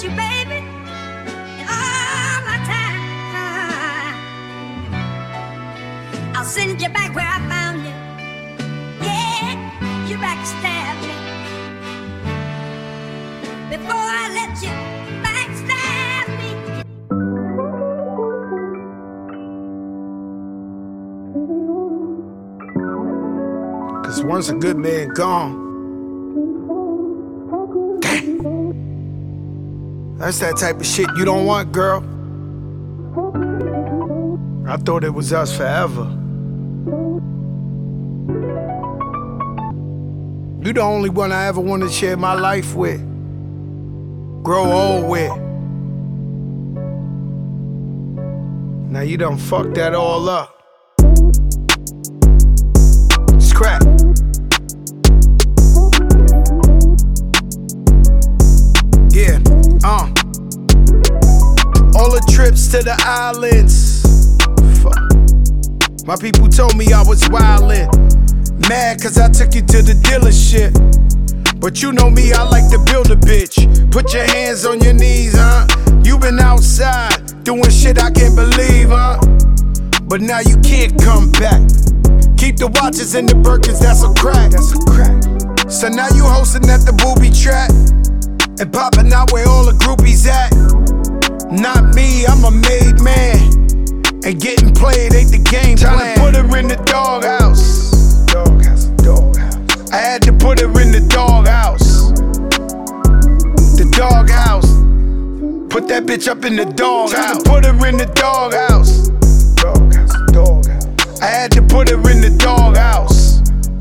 you, baby, in all my time. I'll send you back where I found you. Yeah, you backstab me before I let you backstab me. Cause once a good man gone, damn, that's that type of shit you don't want, girl. I thought it was us forever. You the only one I ever wanted to share my life with, grow old with. Now you done fucked that all up. It's crack. Yeah, all the trips to the islands. Fuck. My people told me I was wildin'. Mad cause I took you to the dealership. But you know me, I like to build a bitch. Put your hands on your knees, huh? You been outside, doing shit I can't believe, huh? But now you can't come back. Keep the watches and the Birkins, that's a crack. That's a crack. So now you hosting at the booby trap and popping out where all the groupies at. Not me, I'm a made man. And getting played ain't the game plan. Tryna put her in the doghouse. Doghouse, doghouse. I had to put her in the doghouse. The doghouse. Put that bitch up in the doghouse. Tryna put her in the doghouse. Doghouse, doghouse. I had to put her in the doghouse.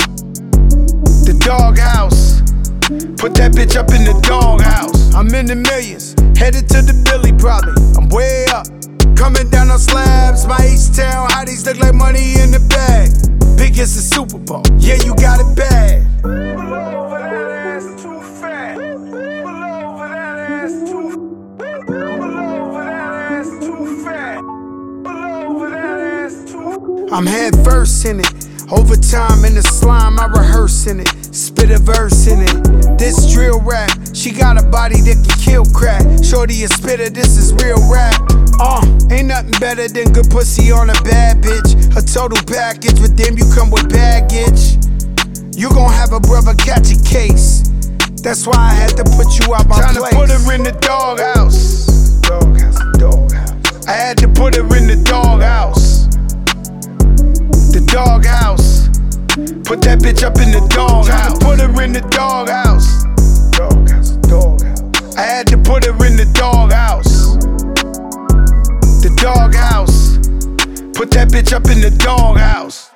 The doghouse. Put that bitch up in the doghouse. I'm in the millions, headed to the Billy probably. I'm way up, coming down on slabs. My H-Town hotties look like money in the bag. Big as the Super Bowl, yeah, you got it bad. Pull over that ass too fat. Pull over that ass too. Pull over that ass too fat. Pull over that ass too. I'm head first in it. Overtime in the slime, I rehearse in it. Spit a verse in it. This drill rap, she got a body that can kill crack. Shorty a spitter, this is real rap. Ain't nothing better than good pussy on a bad bitch. A total package, but damn you come with baggage. You gon' have a brother catch a case. That's why I had to put you out my place. Tryna put her in the doghouse. Doghouse, doghouse. I had to put her in the doghouse. The doghouse. Put that bitch up in the doghouse. Put her in the doghouse. Doghouse, doghouse. I had to put her in the doghouse. The doghouse. Put that bitch up in the doghouse.